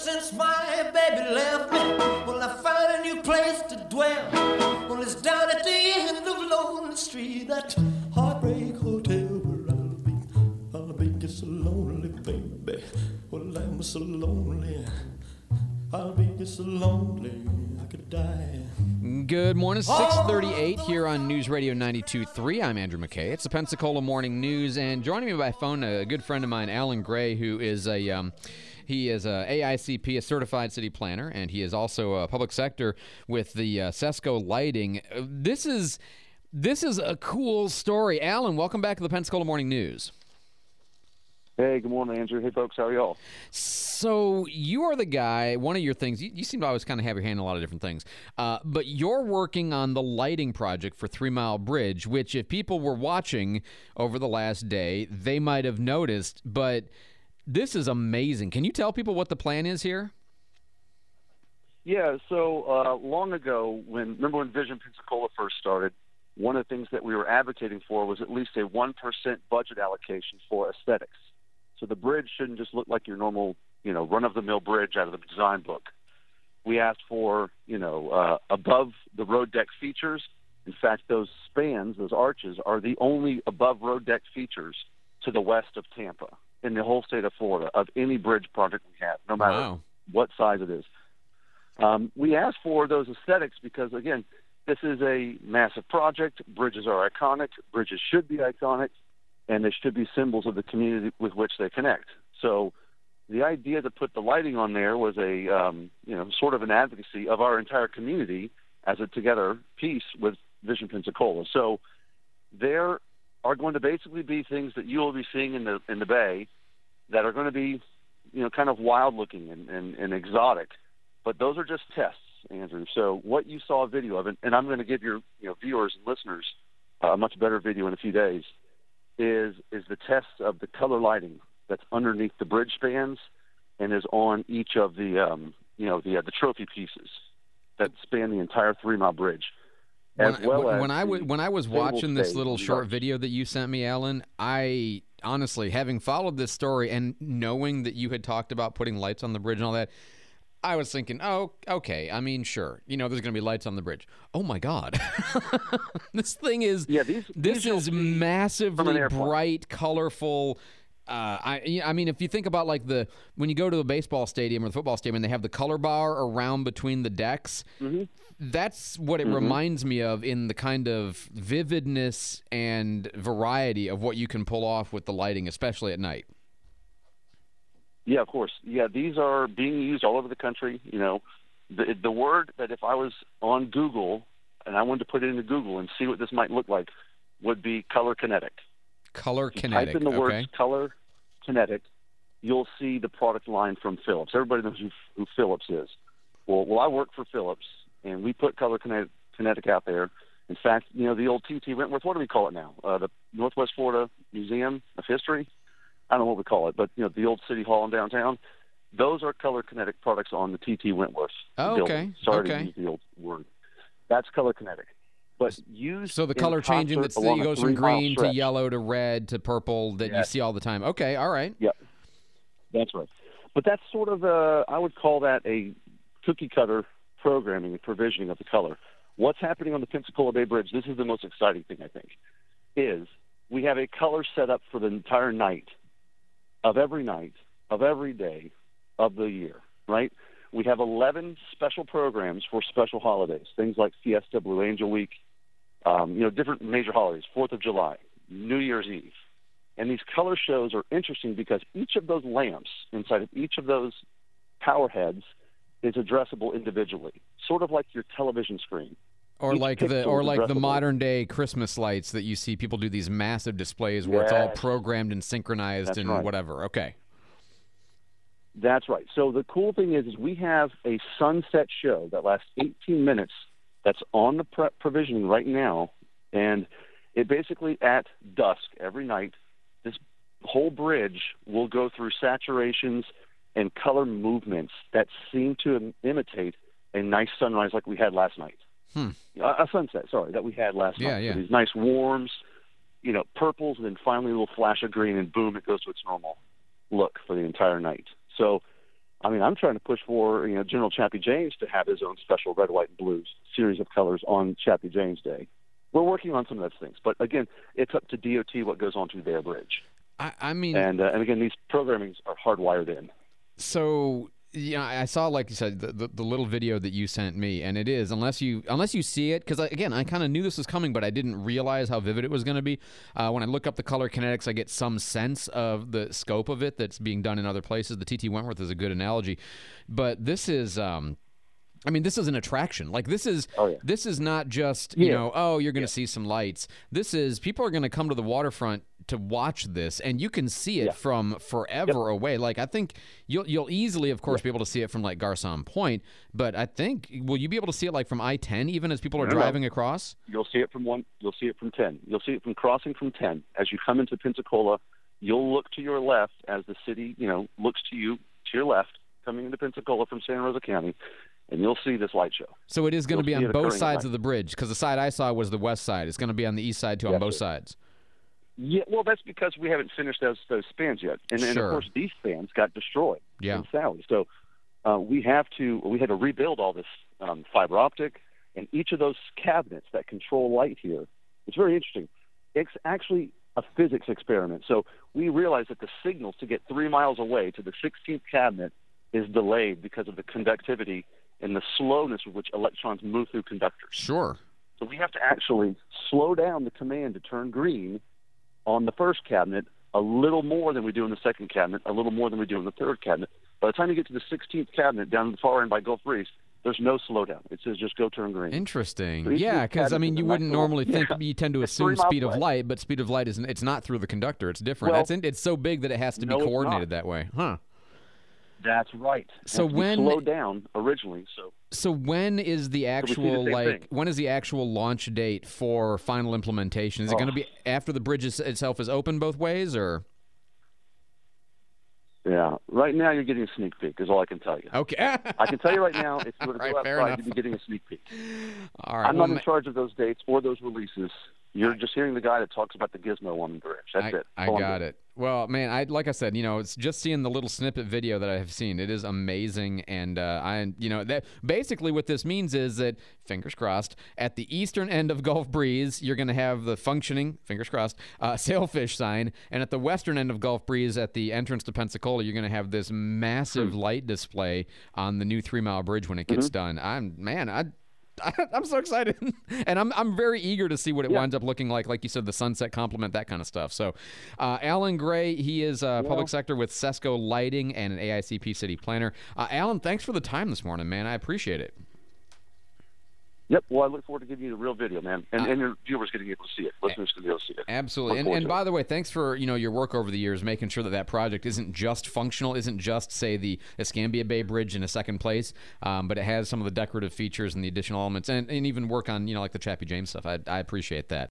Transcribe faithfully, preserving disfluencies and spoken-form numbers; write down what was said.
since my baby left me. Well, I found a new place to dwell. Well, it's down at the end of Lonely Street, that Heartbreak Hotel where I'll be. I'll be just so lonely, baby. Well, I'm so lonely. I'll be just so lonely I could die. Good morning, six thirty-eight here on News Radio ninety-two point three. I'm Andrew McKay. It's the Pensacola Morning News, and joining me by phone, a good friend of mine, Alan Gray, who is a um, he is a A I C P, a certified city planner, and he is also a public sector with the uh, Sesco Lighting. This is this is a cool story. Alan, welcome back to the Pensacola Morning News. Hey, good morning, Andrew. Hey, folks, how are y'all? So you are the guy, one of your things, you, you seem to always kind of have your hand in a lot of different things, uh, but you're working on the lighting project for Three Mile Bridge, which if people were watching over the last day, they might have noticed, but this is amazing. Can you tell people what the plan is here? Yeah, so uh, long ago, when remember when Vision Pensacola first started, one of the things that we were advocating for was at least a one percent budget allocation for aesthetics. So the bridge shouldn't just look like your normal, you know, run-of-the-mill bridge out of the design book. We asked for, you know, uh, above the road deck features. In fact, those spans, those arches, are the only above road deck features to the west of Tampa in the whole state of Florida of any bridge project we have, no matter Wow. what size it is. Um, we asked for those aesthetics because, again, this is a massive project. Bridges are iconic. Bridges should be iconic. And they should be symbols of the community with which they connect. So the idea to put the lighting on there was a, um, you know, sort of an advocacy of our entire community as a together piece with Vision Pensacola. So there are going to basically be things that you will be seeing in the in the Bay that are going to be, you know, kind of wild looking and, and, and exotic. But those are just tests, Andrew. So what you saw a video of, and, and I'm going to give your you know, viewers and listeners a much better video in a few days, is is the test of the color lighting that's underneath the bridge spans and is on each of the um, you know the uh, the trophy pieces that span the entire Three Mile Bridge. As When, well when, as when I w- when I was watching this stage little in the short arch. video that you sent me, Alan, I honestly, having followed this story and knowing that you had talked about putting lights on the bridge and all that, I was thinking, oh, okay. I mean, sure. You know, there's going to be lights on the bridge. Oh, my God. This thing is, Yeah, these- this these you'll is see from an massively airplane. bright, colorful. Uh, I, I mean, if you think about like the, when you go to a baseball stadium or the football stadium and they have the color bar around between the decks, Mm-hmm. that's what it Mhm. reminds me of in the kind of vividness and variety of what you can pull off with the lighting, especially at night. Yeah, of course. Yeah, these are being used all over the country. You know, the the word that if I was on Google and I wanted to put it into Google and see what this might look like would be color kinetic. Color If you kinetic. type in the okay. words color kinetic, you'll see the product line from Philips. Everybody knows who, who Philips is. Well, well, I work for Philips, and we put color kinetic, kinetic out there. In fact, you know, the old T T Wentworth, what do we call it now? Uh, the Northwest Florida Museum of History? I don't know what we call it, but, you know, the old City Hall in downtown, those are color kinetic products on the T T Wentworth Oh, building. okay. Sorry Okay. to use the old word. That's color kinetic. But used So the in color changing concert that along a goes from three-mile green to stretch. yellow to red to purple that you Yes. see all the time. Okay, all right. Yep, that's right. But that's sort of a, I would call that a cookie cutter programming and provisioning of the color. What's happening on the Pensacola Bay Bridge, this is the most exciting thing, I think, is we have a color set up for the entire night, of every night, of every day of the year, right? We have eleven special programs for special holidays, things like Fiesta, Blue Angel Week, um, you know, different major holidays, fourth of July, New Year's Eve. And these color shows are interesting because each of those lamps inside of each of those power heads is addressable individually, sort of like your television screen. Or Each like the pixel or is like the addressable. modern day Christmas lights that you see people do these massive displays where it's all Yes. programmed and synchronized That's and right. whatever. Okay. That's right. So the cool thing is, is we have a sunset show that lasts eighteen minutes that's on the pre- provisioning right now, and it basically at dusk every night, this whole bridge will go through saturations and color movements that seem to im- imitate a nice sunrise like we had last night. Hmm. A, a sunset, sorry, that we had last Yeah, night. yeah. So these nice warms, you know, purples, and then finally a little flash of green, and boom, it goes to its normal look for the entire night. So I mean, I'm trying to push for, you know, General Chappie James to have his own special red, white, and blues series of colors on Chappie James Day. We're working on some of those things. But, again, it's up to D O T what goes on to their bridge. I, I mean... And, uh, and again, these programmings are hardwired in. So... Yeah, I saw, like you said, the, the, the little video that you sent me, and it is, unless you unless you see it, because, again, I kind of knew this was coming, but I didn't realize how vivid it was going to be. Uh, when I look up the color kinetics, I get some sense of the scope of it that's being done in other places. The T T Wentworth is a good analogy. But this is... Um, I mean, this is an attraction. Like, this is oh, yeah. this is not just, you yeah. know, oh, you're going to yeah. see some lights. This is, people are going to come to the waterfront to watch this, and you can see it yeah. from forever yep. away. Like, I think you'll you'll easily, of course, yeah. be able to see it from, like, Garcon Point, but I think, will you be able to see it, like, from I ten, even as people are no, driving no. across? You'll see it from one. You'll see it from ten. You'll see it from crossing from ten. As you come into Pensacola, you'll look to your left as the city, you know, looks to you, to your left, coming into Pensacola from Santa Rosa County, and you'll see this light show. So it is going to be You'll on both sides of the bridge, because the side I saw was the west side. It's going to be on the east side, too, yes, on both sir. sides. Yeah, well, that's because we haven't finished those those spans yet, and, sure. and of course these spans got destroyed yeah. in Sally. So uh, we have to we had to rebuild all this um, fiber optic, and each of those cabinets that control light here. It's very interesting. It's actually a physics experiment. So we realized that the signals to get three miles away to the sixteenth cabinet is delayed because of the conductivity and the slowness with which electrons move through conductors. Sure. So we have to actually slow down the command to turn green on the first cabinet a little more than we do in the second cabinet, a little more than we do in the third cabinet. By the time you get to the sixteenth cabinet down the far end by Gulf Breeze, there's no slowdown. It says just go turn green. Interesting. So yeah, because, I mean, you wouldn't normally think, yeah. you tend to It's assume speed of away. light, but speed of light, is it's not through the conductor. It's different. Well, That's in, It's so big that it has to no, be it's coordinated not. that way. Huh. That's right. It So has to be when slowed down originally, so so when is the So actual the like thing. when is the actual launch date for final implementation? Is it Oh. going to be after the bridge is, itself is open both ways, or? yeah. Right now, you're getting a sneak peek. Is all I can tell you. Okay. I can tell you right now, if you were to Right, go fair outside, enough. you'd be getting a sneak peek. All right. I'm well, not in ma- charge of those dates or those releases. You're just hearing the guy that talks about the gizmo on the bridge. That's I, it. I All I'm got doing. it. Well, man, I like I said, you know, it's just seeing the little snippet video that I have seen. It is amazing, and uh, I, you know, that basically what this means is that, fingers crossed, at the eastern end of Gulf Breeze, you're going to have the functioning, fingers crossed, uh, sailfish sign, and at the western end of Gulf Breeze, at the entrance to Pensacola, you're going to have this massive Hmm. light display on the new Three Mile Bridge when it gets Mhm. done. I'm man, I. I'm so excited, and I'm I'm very eager to see what it Yeah. winds up looking like. Like you said, the sunset complement, that kind of stuff. So, uh, Alan Gray, he is uh, Yeah. public sector with Sesco Lighting and an A I C P city planner. Uh, Alan, thanks for the time this morning, man. I appreciate it. Yep. Well, I look forward to giving you the real video, man, and, Uh, and your viewers getting able to see it. Listeners going to be able to see it. Absolutely. Look And, forward and to by it. the way, thanks for you know your work over the years, making sure that that project isn't just functional, isn't just say the Escambia Bay Bridge in a second place, um, but it has some of the decorative features and the additional elements, and, and even work on you know like the Chappie James stuff. I, I appreciate that.